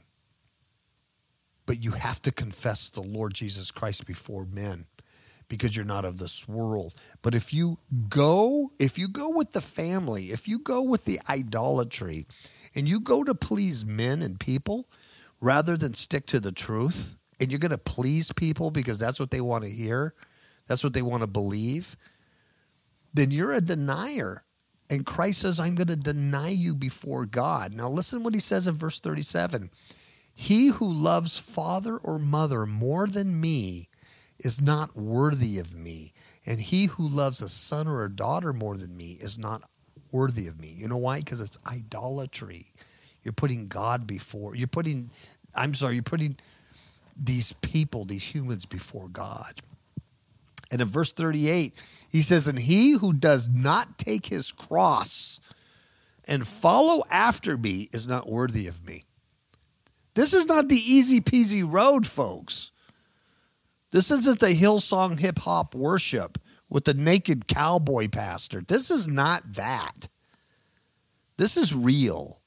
But you have to confess the Lord Jesus Christ before men, because you're not of this world. But if you go, if you go with the family, if you go with the idolatry, and you go to please men and people rather than stick to the truth, and you're going to please people because that's what they want to hear, that's what they want to believe, then you're a denier. And Christ says, I'm going to deny you before God. Now listen what he says in verse thirty-seven. He who loves father or mother more than me is not worthy of me. And he who loves a son or a daughter more than me is not worthy of me. You know why? Because it's idolatry. You're putting God before, you're putting, I'm sorry, you're putting these people, these humans before God. And in verse thirty-eight, he says, and he who does not take his cross and follow after me is not worthy of me. This is not the easy peasy road, folks. This isn't the Hillsong hip hop worship with the naked cowboy pastor. This is not that. This is real.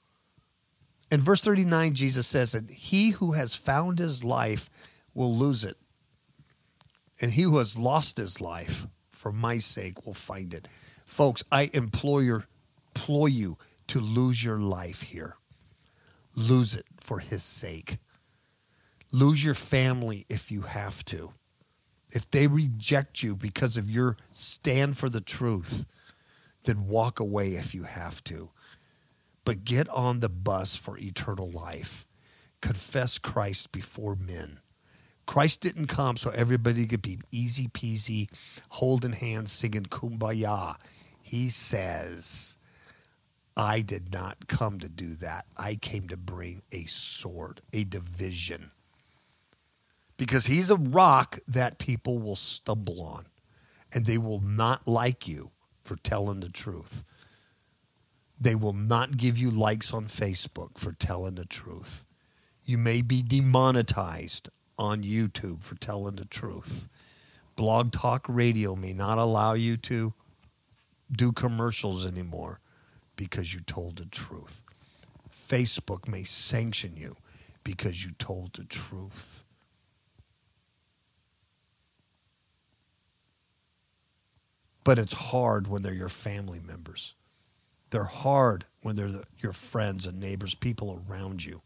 In verse thirty-nine, Jesus says that he who has found his life will lose it. And he who has lost his life for my sake will find it. Folks, I implore you, implore you to lose your life here. Lose it for his sake. Lose your family if you have to. If they reject you because of your stand for the truth, then walk away if you have to. But get on the bus for eternal life. Confess Christ before men. Christ didn't come so everybody could be easy peasy, holding hands, singing kumbaya. He says, I did not come to do that. I came to bring a sword, a division. Because he's a rock that people will stumble on, and they will not like you for telling the truth. They will not give you likes on Facebook for telling the truth. You may be demonetized on YouTube for telling the truth. Blog Talk Radio may not allow you to do commercials anymore because you told the truth. Facebook may sanction you because you told the truth. But it's hard when they're your family members. They're hard when they're the, your friends and neighbors, people around you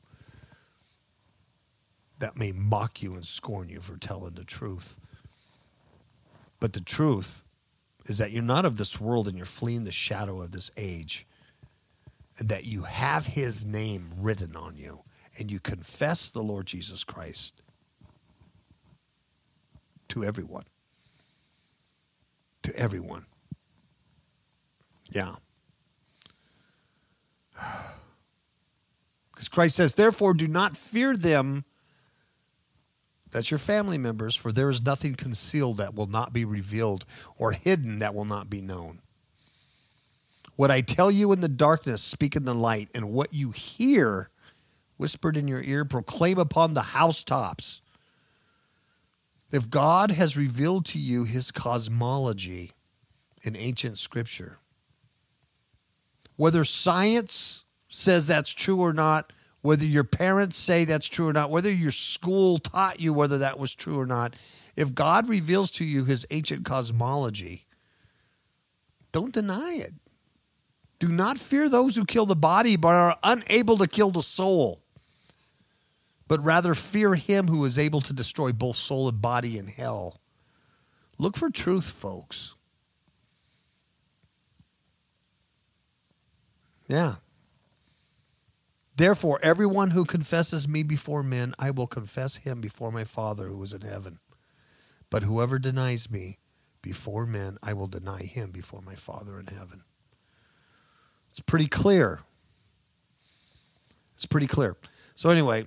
that may mock you and scorn you for telling the truth. But the truth is that you're not of this world and you're fleeing the shadow of this age, and that you have his name written on you, and you confess the Lord Jesus Christ to everyone. To everyone. Yeah. Because Christ says, therefore do not fear them. That's your family members, for there is nothing concealed that will not be revealed, or hidden that will not be known. What I tell you in the darkness, speak in the light, and what you hear whispered in your ear, proclaim upon the housetops. If God has revealed to you his cosmology in ancient scripture, whether science says that's true or not, whether your parents say that's true or not, whether your school taught you whether that was true or not, if God reveals to you his ancient cosmology, don't deny it. Do not fear those who kill the body but are unable to kill the soul, but rather fear him who is able to destroy both soul and body in hell. Look for truth, folks. Yeah. Therefore, everyone who confesses me before men, I will confess him before my Father who is in heaven. But whoever denies me before men, I will deny him before my Father in heaven. It's pretty clear. It's pretty clear. So anyway,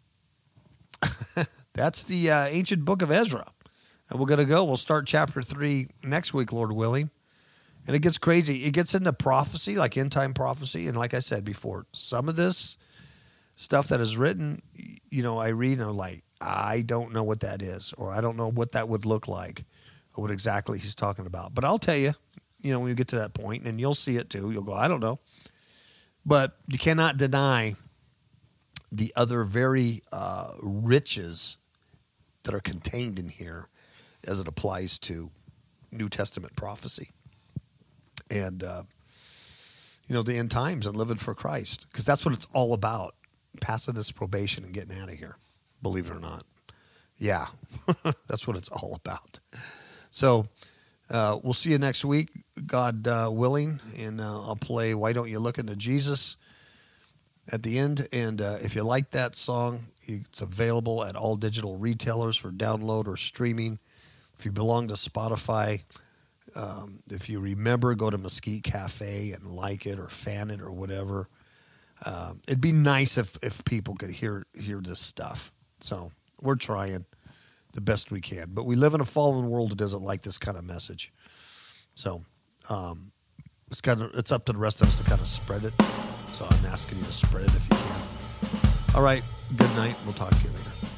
that's the uh, ancient book of Ezra. And we're going to go. We'll start chapter three next week, Lord willing. And it gets crazy. It gets into prophecy, like end-time prophecy. And like I said before, some of this stuff that is written, you know, I read and I'm like, I don't know what that is, or I don't know what that would look like, or what exactly he's talking about. But I'll tell you, you know, when you get to that point, and you'll see it too, you'll go, I don't know. But you cannot deny the other very uh, riches that are contained in here as it applies to New Testament prophecy. And, uh, you know, the end times and living for Christ. Because that's what it's all about. Passing this probation and getting out of here. Believe it or not. Yeah. That's what it's all about. So, uh, we'll see you next week, God uh, willing. And uh, I'll play Why Don't You Look Into Jesus at the end. And uh, if you like that song, it's available at all digital retailers for download or streaming. If you belong to Spotify, Um, if you remember, go to Mesquite Cafe and like it or fan it or whatever. Um, it'd be nice if, if people could hear hear this stuff. So we're trying the best we can. But we live in a fallen world that doesn't like this kind of message. So um, it's kind of it's up to the rest of us to kind of spread it. So I'm asking you to spread it if you can. All right. Good night. We'll talk to you later.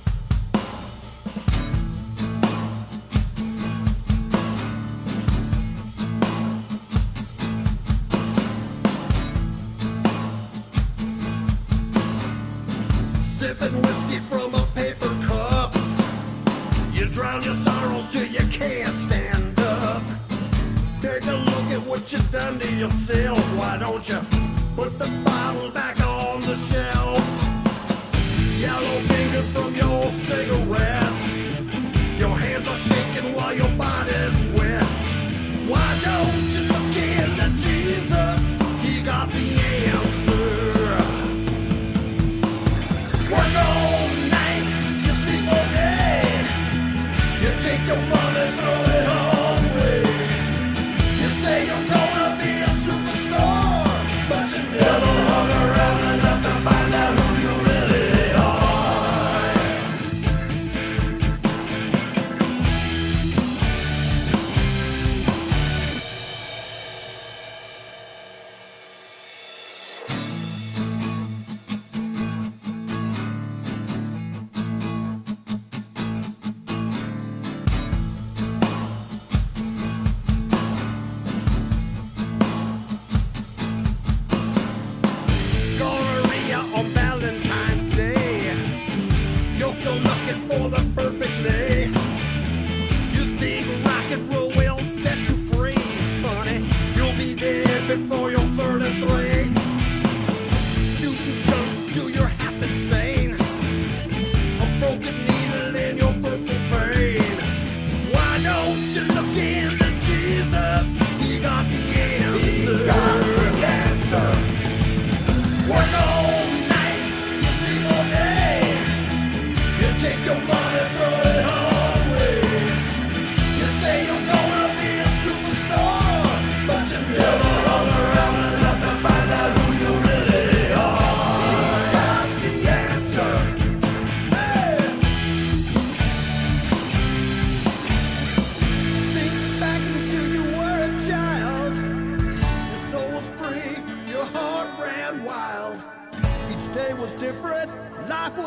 Sipping whiskey from a paper cup, you drown your sorrows till you can't stand up. Take a look at what you've done to yourself. Why don't you put the bottle back on the shelf? Yellow finger from your cigarette, your hands are shaking while your body's sweat. Why don't you look into Jesus? He got the answer. Work all night, you sleep all day. You take your money, throw it all away. You say you're gonna be a superstar, but you never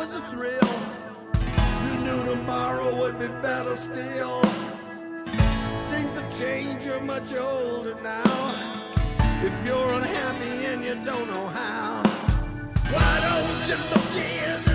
is a thrill. You knew tomorrow would be better still. Things have changed, you're much older now. If you're unhappy and you don't know how, why don't you look in